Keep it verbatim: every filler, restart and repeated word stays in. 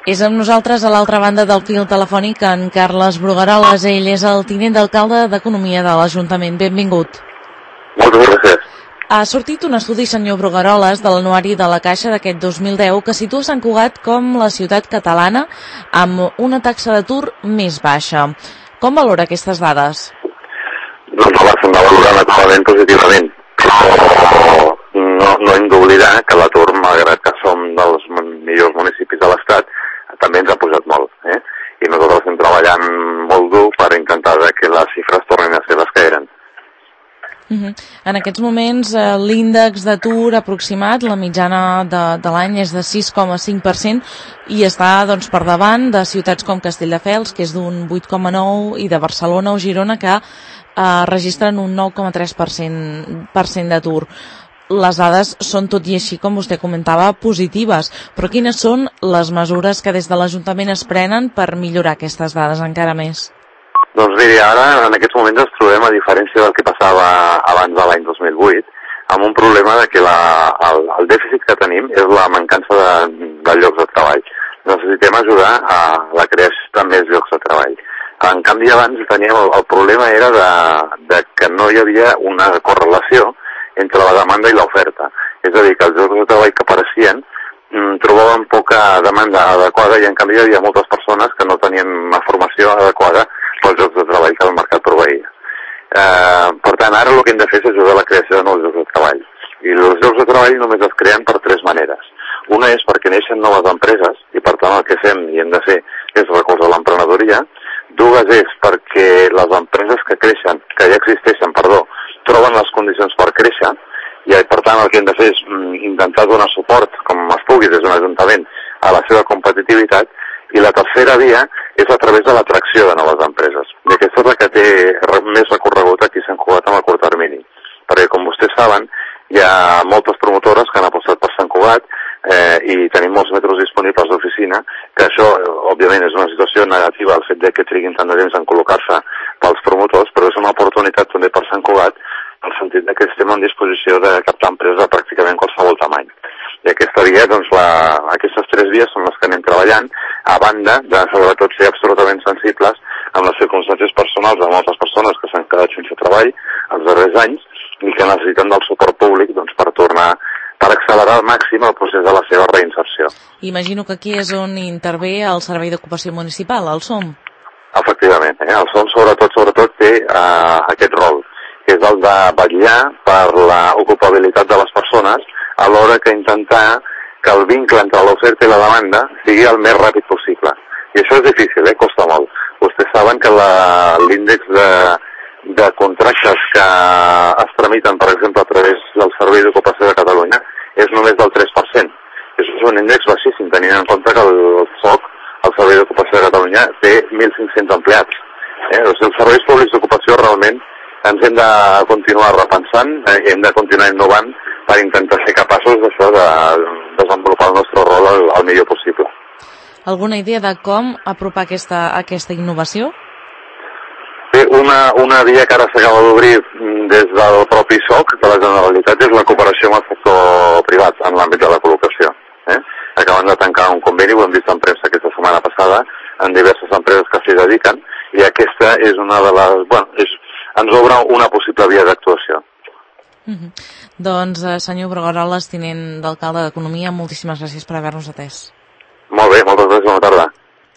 És amb nosaltres a l'altra banda del fil telefònic en Carles Brugueroles. Ell és el tinent d'alcalde d'Economia de l'Ajuntament. Benvingut. Moltes gràcies. Ha sortit un estudi, senyor Brugueroles, de l'anuari de la Caixa d'aquest dos mil deu que situa Sant Cugat com la ciutat catalana amb una taxa d'atur més baixa. Com valora aquestes dades? Doncs l'estem valorant actualment positivament, però no, no hem d'oblidar que l'atur, malgrat que som dels millors municipis de l'Estat, també ens ha pujat molt. Eh? I nosaltres estem treballant molt dur per intentar que les xifres tornin a ser les que eren. Uh-huh. En aquests moments eh, l'índex d'atur aproximat, la mitjana de, de l'any és de sis coma cinc per cent i està doncs, per davant de ciutats com Castelldefels, que és d'un vuit coma nou, i de Barcelona o Girona, que eh, registren un nou coma tres per cent d'atur. Les dades són tot i així, com vostè comentava, positives, però quines són les mesures que des de l'Ajuntament es prenen per millorar aquestes dades encara més? Doncs miri, ara en aquests moments ens trobem, a diferència del que passava abans de l'any dos mil vuit, amb un problema de que la, el, el dèficit que tenim és la mancança de, de llocs de treball. Necessitem ajudar a la creació de més llocs de treball. En canvi, abans teníem el, el problema era de, de que no hi havia una correlació entre la demanda i l'oferta. És a dir, que els llocs de treball que apareixien mm, trobaven poca demanda adequada i en canvi hi havia moltes persones que no tenien una formació adequada pels llocs de treball que el mercat proveïa. Eh, per tant, ara el que hem de fer és ajudar a la creació de nous llocs de treball. I els llocs de treball només es creen per tres maneres. Una és perquè neixen noves empreses, i per tant el que fem i hem de fer és recolzar l'emprenedoria. Dues és perquè les empreses que creixen, que ja existeixen, perdó, troben les condicions per créixer, i per tant el que hem de fer és intentar donar suport, com es pugui des d'un ajuntament, a la seva competitivitat. I la tercera via és a través de l'atracció de noves empreses. I aquesta és la que té més recorregut aquí a Sant Cugat amb el curt termini. Perquè, com vostès saben, hi ha moltes promotores que han apostat per Sant Cugat eh, i tenim molts metres disponibles d'oficina, que això, òbviament, és una situació negativa, el fet de que triguin tant de temps en col·locar-se pels promotors, però és una oportunitat també per Sant Cugat, en el sentit que estem en disposició de captar empreses de pràcticament qualsevol tamany. I aquesta via, doncs, la, aquestes tres vies són les que anem treballant, a banda de, sobretot, ser absolutament sensibles amb les circumstàncies personals de moltes persones que s'han quedat sense treball els darrers anys i que necessiten del suport públic doncs, per tornar, per accelerar al màxim el procés de la seva reinserció. Imagino que aquí és on intervé el Servei d'Ocupació Municipal, el S O M. Efectivament, eh? el S O M sobretot, sobretot té eh, aquest rol, que és el de vetllar per l'ocupabilitat de les persones, alhora que intentar que el vincle entre l'oferta i la demanda sigui el més ràpid possible. I això és difícil, eh? Costa molt. Vostès saben que l'índex de, de contractes que es tramiten, per exemple, a través del Servei d'Ocupació de Catalunya, és només del tres per cent. Això és un índex baixíssim, tenint en compte que el S O C, el Servei d'Ocupació de Catalunya, té mil cinc-cents empleats. Eh? O sigui, els serveis públics d'ocupació realment ens hem de continuar repensant, eh? hem de continuar innovant per intentar ser capaços d'això, de desenvolupar el nostre rol el, el millor possible. Alguna idea de com apropar aquesta, aquesta innovació? Bé, una, una via que ara s'acaba d'obrir des del propi S O C de la Generalitat és la cooperació amb el sector privat en l'àmbit de la col·locació. Eh? Acaben de tancar un conveni, ho hem vist en premsa aquesta setmana passada, en diverses empreses que s'hi dediquen, i aquesta és una de les... Bueno, és, ens obre una possible via d'actuació. Uh -huh. Doncs, eh, senyor Brugueroles, tinent d'alcalde d'Economia, moltíssimes gràcies per haver-nos atès. Molt bé, moltes gràcies, bona tarda.